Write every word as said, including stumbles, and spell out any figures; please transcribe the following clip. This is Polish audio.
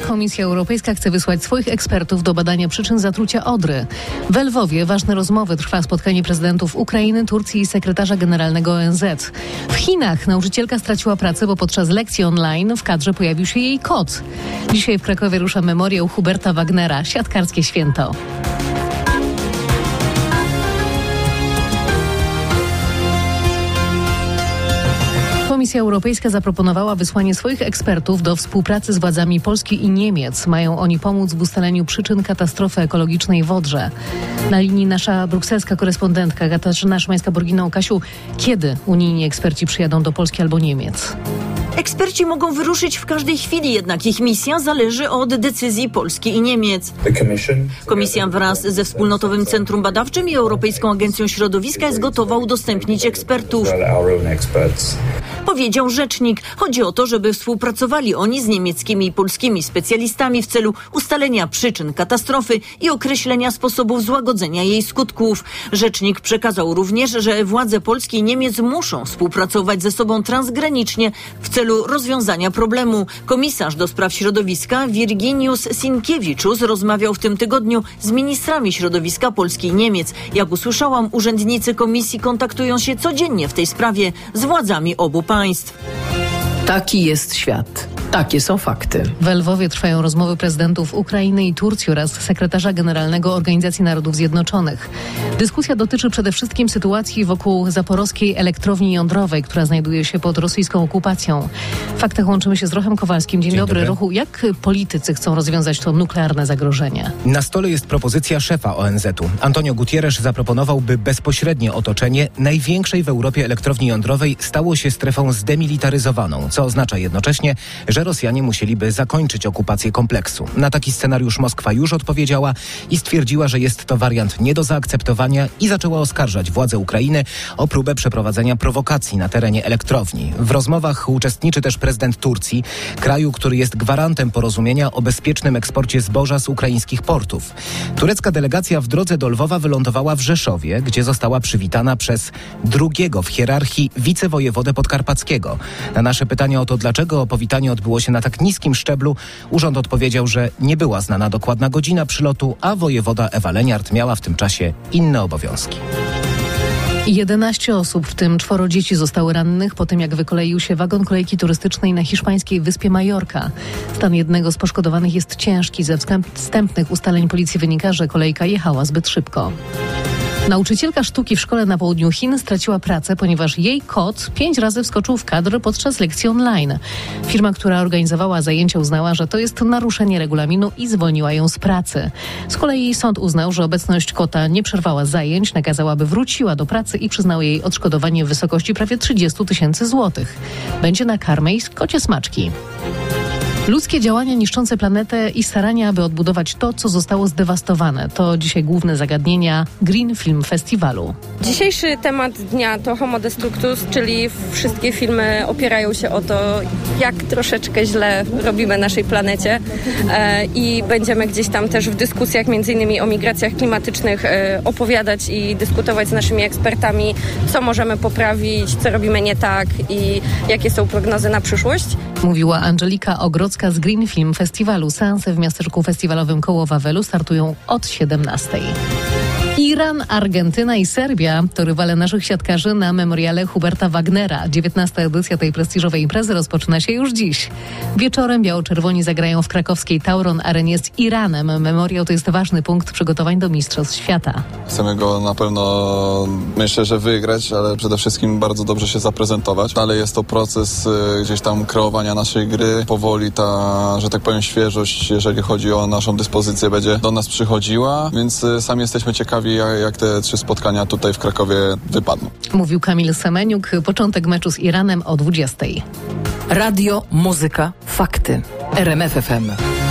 Komisja Europejska chce wysłać swoich ekspertów do badania przyczyn zatrucia Odry. W Lwowie ważne rozmowy trwa spotkanie prezydentów Ukrainy, Turcji i sekretarza generalnego O N Z. W Chinach nauczycielka straciła pracę, bo podczas lekcji online w kadrze pojawił się jej kot. Dzisiaj w Krakowie rusza memoriał Huberta Wagnera, siatkarskie święto. Komisja Europejska zaproponowała wysłanie swoich ekspertów do współpracy z władzami Polski i Niemiec. Mają oni pomóc w ustaleniu przyczyn katastrofy ekologicznej w Odrze. Na linii nasza brukselska korespondentka Katarzyna Szymańska-Borginą. Kasiu, kiedy unijni eksperci przyjadą do Polski albo Niemiec? Eksperci mogą wyruszyć w każdej chwili, jednak ich misja zależy od decyzji Polski i Niemiec. Komisja wraz ze Wspólnotowym Centrum Badawczym i Europejską Agencją Środowiska jest gotowa udostępnić ekspertów. Powiedział rzecznik. Chodzi o to, żeby współpracowali oni z niemieckimi i polskimi specjalistami w celu ustalenia przyczyn katastrofy i określenia sposobów złagodzenia jej skutków. Rzecznik przekazał również, że władze Polski i Niemiec muszą współpracować ze sobą transgranicznie w celu rozwiązania problemu. Komisarz do spraw środowiska Virginius Sinkievičius rozmawiał w tym tygodniu z ministrami środowiska Polski i Niemiec. Jak usłyszałam, urzędnicy komisji kontaktują się codziennie w tej sprawie z władzami obu państw. Taki jest świat. Takie są fakty. W Lwowie trwają rozmowy prezydentów Ukrainy i Turcji oraz sekretarza generalnego Organizacji Narodów Zjednoczonych. Dyskusja dotyczy przede wszystkim sytuacji wokół zaporowskiej elektrowni jądrowej, która znajduje się pod rosyjską okupacją. W faktach łączymy się z Rochem Kowalskim. Dzień, Dzień dobry. dobry. Rochu, jak politycy chcą rozwiązać to nuklearne zagrożenie? Na stole jest propozycja szefa O N Z u. Antonio Guterres zaproponował, by bezpośrednie otoczenie największej w Europie elektrowni jądrowej stało się strefą zdemilitaryzowaną, co oznacza jednocześnie, że Rosjanie musieliby zakończyć okupację kompleksu. Na taki scenariusz Moskwa już odpowiedziała i stwierdziła, że jest to wariant nie do zaakceptowania i zaczęła oskarżać władze Ukrainy o próbę przeprowadzenia prowokacji na terenie elektrowni. W rozmowach uczestniczy też prezydent Turcji, kraju, który jest gwarantem porozumienia o bezpiecznym eksporcie zboża z ukraińskich portów. Turecka delegacja w drodze do Lwowa wylądowała w Rzeszowie, gdzie została przywitana przez drugiego w hierarchii wicewojewodę podkarpackiego. Na nasze pytanie o to, dlaczego powitanie odbyło się na tak niskim szczeblu, urząd odpowiedział, że nie była znana dokładna godzina przylotu, a wojewoda Ewa Leniart miała w tym czasie inne obowiązki. jedenaście osób, w tym czworo dzieci, zostały rannych po tym, jak wykoleił się wagon kolejki turystycznej na hiszpańskiej wyspie Majorka. Stan jednego z poszkodowanych jest ciężki. Ze wstępnych ustaleń policji wynika, że kolejka jechała zbyt szybko. Nauczycielka sztuki w szkole na południu Chin straciła pracę, ponieważ jej kot pięć razy wskoczył w kadr podczas lekcji online. Firma, która organizowała zajęcia, uznała, że to jest naruszenie regulaminu i zwolniła ją z pracy. Z kolei sąd uznał, że obecność kota nie przerwała zajęć, nakazał, aby wróciła do pracy i przyznał jej odszkodowanie w wysokości prawie trzydzieści tysięcy złotych. Będzie na karmę i kocie smaczki. Ludzkie działania niszczące planetę i starania, aby odbudować to, co zostało zdewastowane. To dzisiaj główne zagadnienia Green Film Festiwalu. Dzisiejszy temat dnia to Homo Destructus, czyli wszystkie filmy opierają się o to, jak troszeczkę źle robimy naszej planecie e, i będziemy gdzieś tam też w dyskusjach między innymi o migracjach klimatycznych e, opowiadać i dyskutować z naszymi ekspertami, co możemy poprawić, co robimy nie tak i jakie są prognozy na przyszłość. Mówiła Angelika Ogrodzka z Green Film Festiwalu. Seanse w miasteczku festiwalowym koło Wawelu startują od siedemnastej. Iran, Argentyna i Serbia to rywale naszych siatkarzy na memoriale Huberta Wagnera. dziewiętnasta edycja tej prestiżowej imprezy rozpoczyna się już dziś. Wieczorem biało-czerwoni zagrają w krakowskiej Tauron Arenie z Iranem. Memoriał to jest ważny punkt przygotowań do Mistrzostw Świata. Chcemy go na pewno, myślę, że wygrać, ale przede wszystkim bardzo dobrze się zaprezentować. Dalej jest to proces y, gdzieś tam kreowania naszej gry. Powoli ta, że tak powiem, świeżość, jeżeli chodzi o naszą dyspozycję, będzie do nas przychodziła, więc y, sami jesteśmy ciekawi, jak te trzy spotkania tutaj w Krakowie wypadną. Mówił Kamil Semeniuk. Początek meczu z Iranem o dwudziestej. Radio, muzyka, fakty. R M F F M.